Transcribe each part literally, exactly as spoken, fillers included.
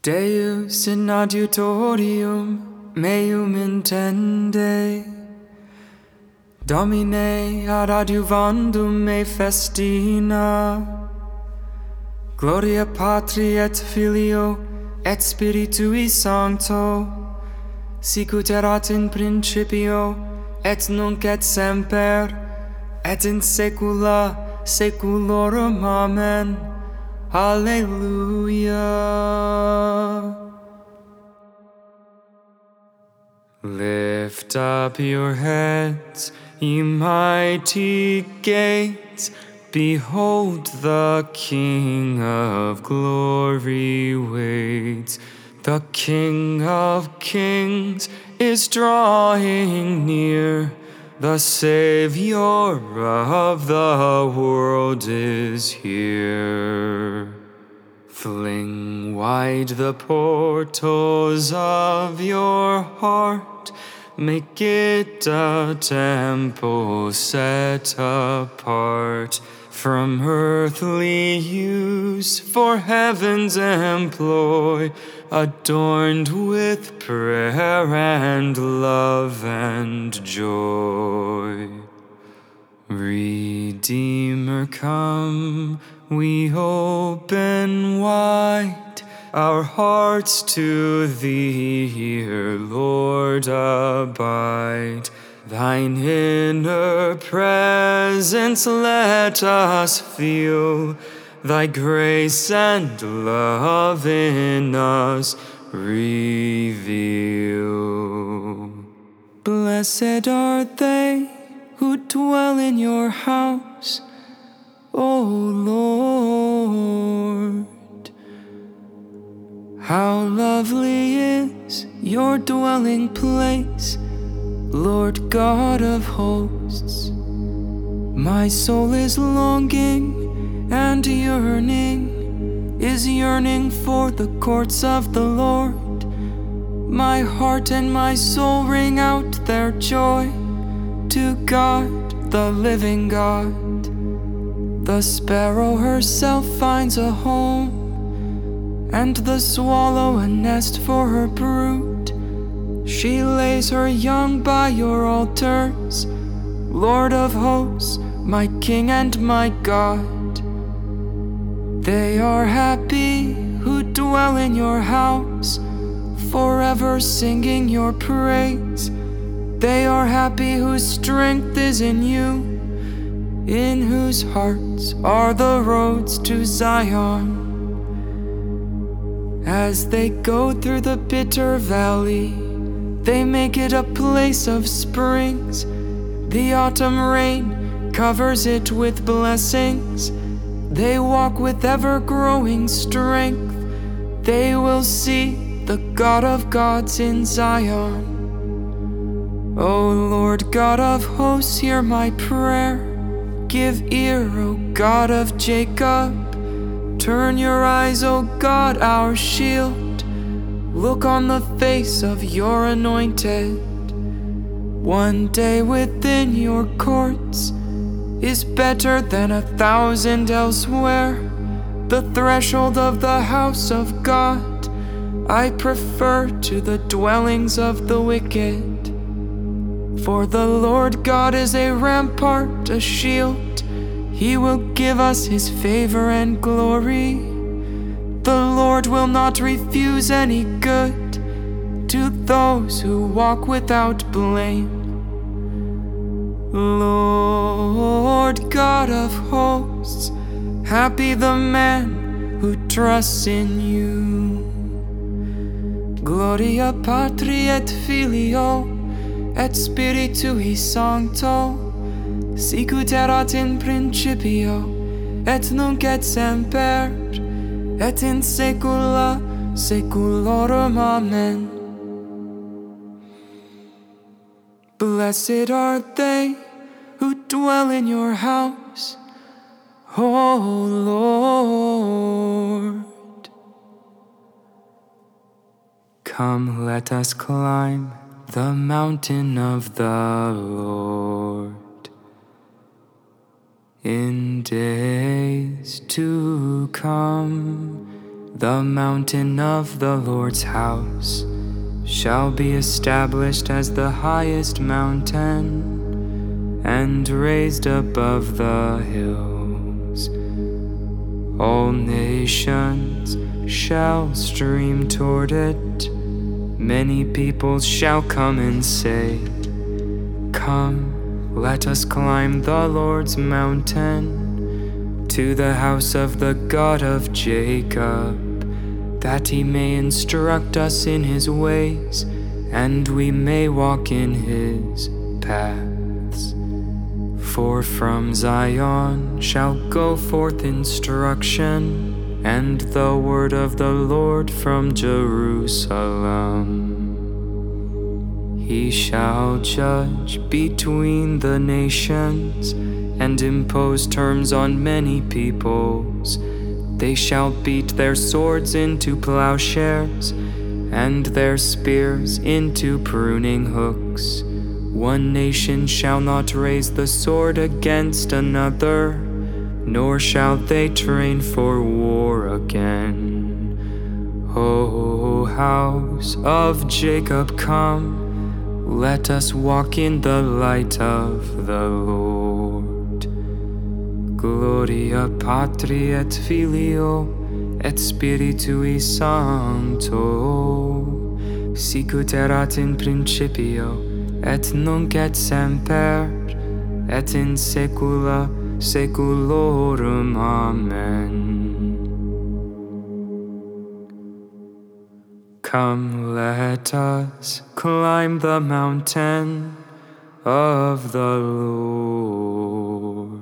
Deus in adiutorium meum intende, Domine ad adiuvandum me festina, Gloria Patri et Filio et Spiritui Sancto, sicut erat in principio et nunc et semper, et in saecula saeculorum. Amen. Alleluia. Lift up your heads, ye mighty gates. Behold, the King of glory waits. The King of kings is drawing near. The Savior of the world is here. Fling wide the portals of your heart. Make it a temple set apart from earthly use for heaven's employ, adorned with prayer and love and joy. Redeemer, come, we open wide our hearts to thee, here, Lord, abide. Thine inner presence let us feel, thy grace and love in us reveal. Blessed are they who dwell in your house, O Lord. How lovely is your dwelling place, Lord God of hosts. My soul is longing and yearning, is yearning for the courts of the Lord. My heart and my soul ring out their joy to God, the living God. The sparrow herself finds a home, and the swallow a nest for her brood. She lays her young by your altars, Lord of hosts, my King and my God. They are happy who dwell in your house, forever singing your praise. They are happy whose strength is in you, in whose hearts are the roads to Zion. As they go through the bitter valley, they make it a place of springs. The autumn rain covers it with blessings. They walk with ever-growing strength. They will see the God of gods in Zion. O Lord God of hosts, hear my prayer. Give ear, O God of Jacob. Turn your eyes, O God, our shield. Look on the face of your anointed. One day within your courts is better than a thousand elsewhere. The threshold of the house of God I prefer to the dwellings of the wicked. For the Lord God is a rampart, a shield. He will give us his favor and glory. The Lord will not refuse any good to those who walk without blame. Lord God of hosts, happy the man who trusts in you. Gloria Patri et Filio et Spiritui Sancto, sicut erat in principio et nunc et semper, et in saecula saeculorum. Amen. Blessed are they who dwell in your house, O Lord. Come, let us climb the mountain of the Lord. In days to come, The mountain of the Lord's house shall be established as the highest mountain, and raised above the hills. All nations shall stream toward it. Many peoples shall come and say, "Come, let us climb the Lord's mountain, to the house of the God of Jacob, that he may instruct us in his ways, and we may walk in his paths. For from Zion shall go forth instruction, and the word of the Lord from Jerusalem. He shall judge between the nations, and impose terms on many peoples. They shall beat their swords into plowshares, and their spears into pruning hooks. One nation shall not raise the sword against another, nor shall they train for war again. O house of Jacob, come, let us walk in the light of the Lord. Gloria Patri et Filio et Spiritui Sancto, sicut erat in principio, et nunc et semper, et in saecula saeculorum. Amen. Come, let us climb the mountain of the Lord.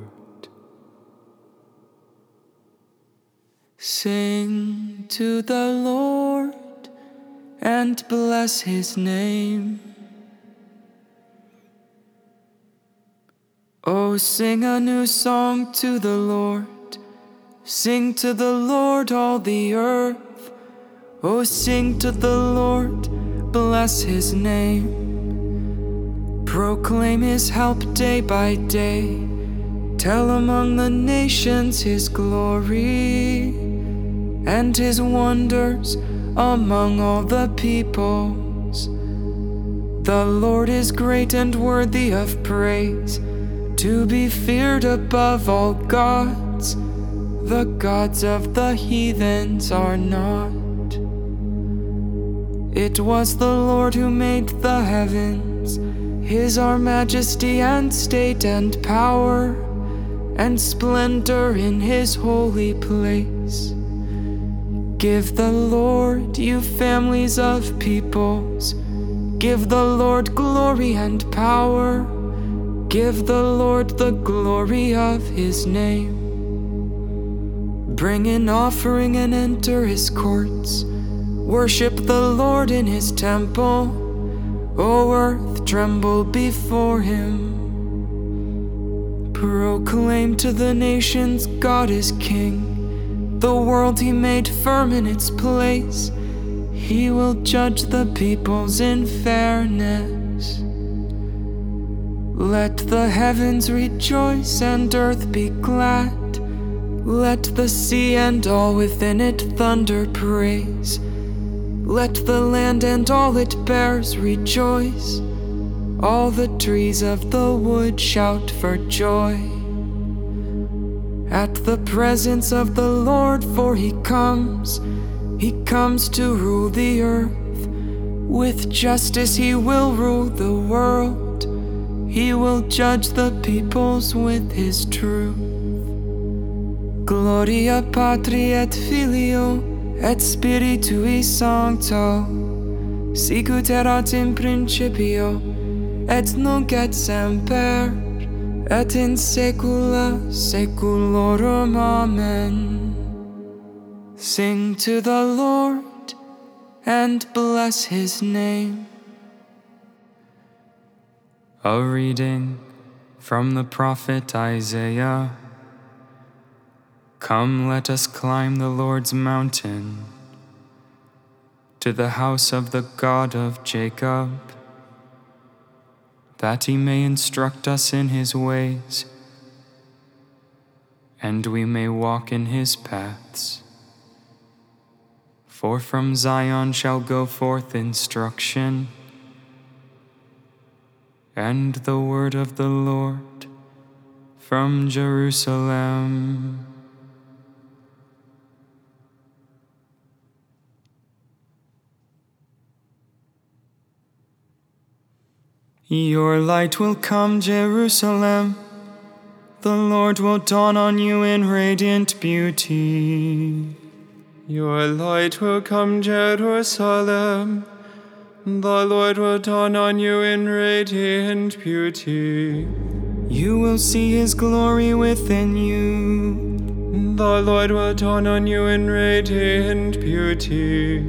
Sing to the Lord and bless his name. Oh, sing a new song to the Lord. Sing to the Lord, all the earth. Oh, sing to the Lord, bless his name. Proclaim his help day by day. Tell among the nations his glory, and his wonders among all the peoples. The Lord is great and worthy of praise, to be feared above all gods. The gods of the heathens are not. It was the Lord who made the heavens. His are majesty and state and power, and splendor in his holy place. Give the Lord, you families of peoples. Give the Lord glory and power. Give the Lord the glory of his name. Bring an offering and enter his courts. Worship the Lord in his temple. O earth, tremble before him. Proclaim to the nations, God is king. The world he made firm in its place. He will judge the peoples in fairness. Let the heavens rejoice and earth be glad. Let the sea and all within it thunder praise. Let the land and all it bears rejoice. All the trees of the wood shout for joy at the presence of the Lord, for he comes. He comes to rule the earth. With justice he will rule the world. He will judge the peoples with his truth. Gloria Patri et Filio et Spiritui Sancto, sicut erat in principio, et nunc et semper, et in saecula saeculorum. Amen. Sing to the Lord and bless his name. A reading from the prophet Isaiah. Come, let us climb the Lord's mountain, to the house of the God of Jacob, that he may instruct us in his ways, and we may walk in his paths. For from Zion shall go forth instruction, and the word of the Lord from Jerusalem. Your light will come, Jerusalem. The Lord will dawn on you in radiant beauty. Your light will come, Jerusalem. The Lord will dawn on you in radiant beauty. You will see his glory within you. The Lord will dawn on you in radiant beauty.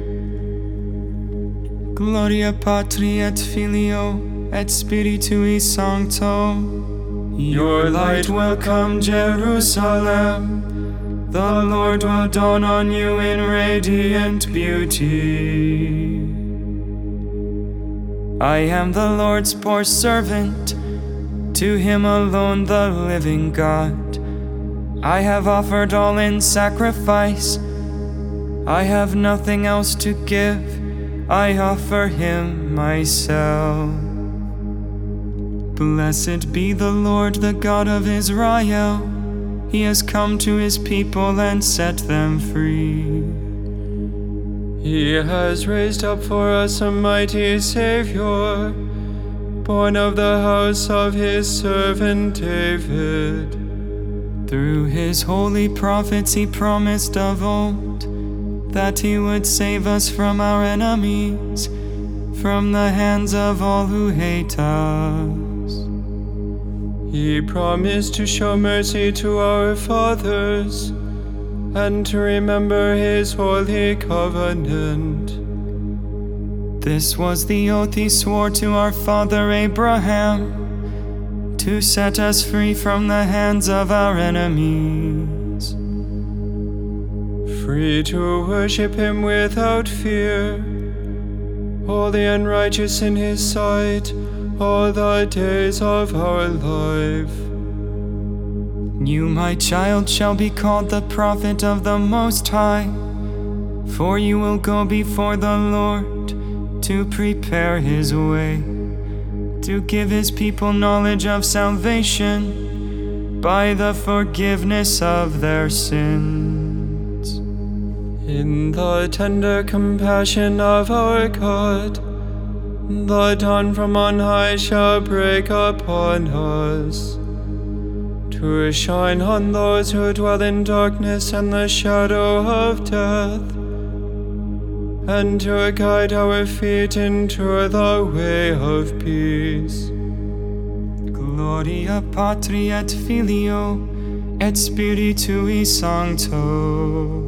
Gloria Patri et Filio et Spiritui Sancto. Your light will come, Jerusalem. The Lord will dawn on you in radiant beauty. I am the Lord's poor servant, to him alone the living God. I have offered all in sacrifice. I have nothing else to give. I offer him myself. Blessed be the Lord, the God of Israel. He has come to his people and set them free. He has raised up for us a mighty Savior, born of the house of his servant David. Through his holy prophets he promised of old that he would save us from our enemies, from the hands of all who hate us. He promised to show mercy to our fathers and to remember his holy covenant. This was the oath he swore to our father Abraham, to set us free from the hands of our enemies. Free to worship him without fear, holy and righteous in his sight, all the days of our life. You, my child, shall be called the prophet of the Most High, for you will go before the Lord to prepare his way, to give his people knowledge of salvation by the forgiveness of their sins. In the tender compassion of our God, the dawn from on high shall break upon us, to shine on those who dwell in darkness and the shadow of death, and to guide our feet into the way of peace. Gloria Patri et Filio et Spiritui Sancto.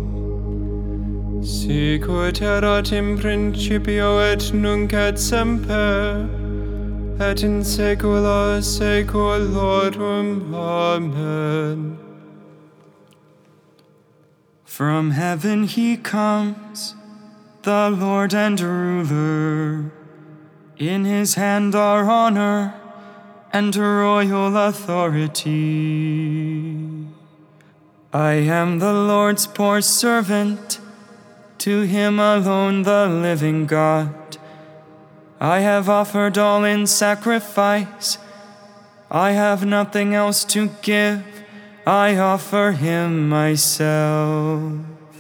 Sic ut erat in principio et nunc et semper, et in saecula saeculorum. Amen. From heaven he comes, the Lord and ruler. In his hand are honor and royal authority. I am the Lord's poor servant, to him alone the living God. I have offered all in sacrifice. I have nothing else to give. I offer him myself.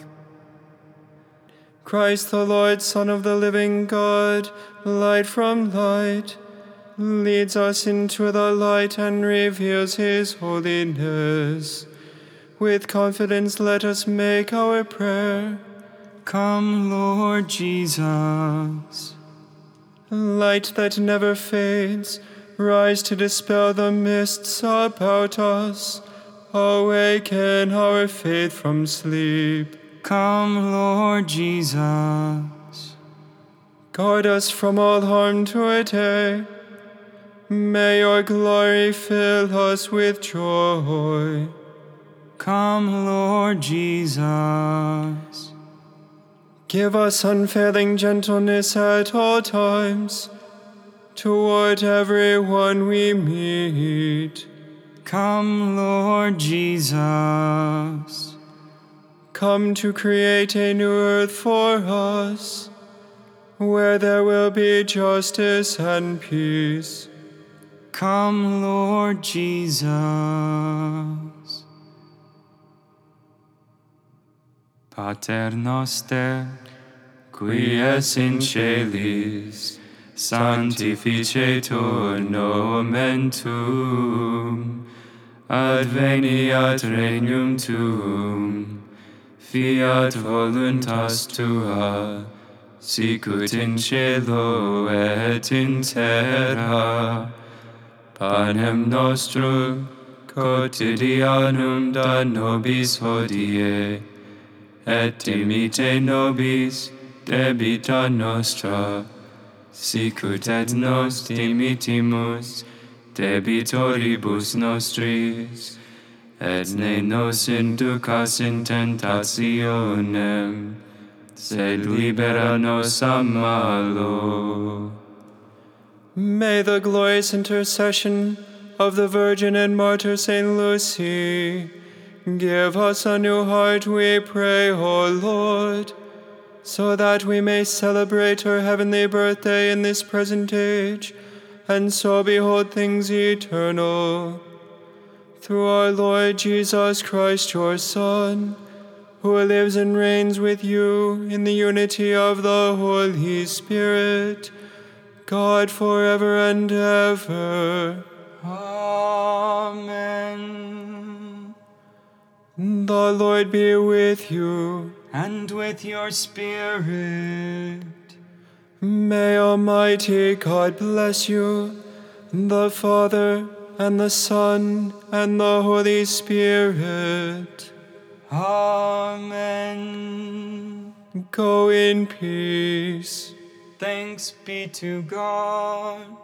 Christ the Lord, Son of the living God, light from light, leads us into the light and reveals his holiness. With confidence let us make our prayer. Come, Lord Jesus. Light that never fades, rise to dispel the mists about us. Awaken our faith from sleep. Come, Lord Jesus. Guard us from all harm today. May your glory fill us with joy. Come, Lord Jesus. Give us unfailing gentleness at all times, toward everyone we meet. Come, Lord Jesus. come to create a new earth for us, where there will be justice and peace. Come, Lord Jesus. Pater noster, qui es in celis, sanctificetur nomen tuum, adveniat regnum tuum, fiat voluntas tua, sicut in cielo et in terra. Panem nostrum quotidianum da nobis hodie, et dimitte nobis debita nostra, sicut et nos dimittimus debitoribus nostris, et ne nos inducas in tentationem, sed libera nos a malo. May the glorious intercession of the Virgin and Martyr Saint Lucy give us a new heart, we pray, O Lord, so that we may celebrate her heavenly birthday in this present age, and so behold things eternal. Through our Lord Jesus Christ, your Son, who lives and reigns with you in the unity of the Holy Spirit, God forever and ever. Amen. The Lord be with you. And with your spirit. May Almighty God bless you, the Father, and the Son, and the Holy Spirit. Amen. Go in peace. Thanks be to God.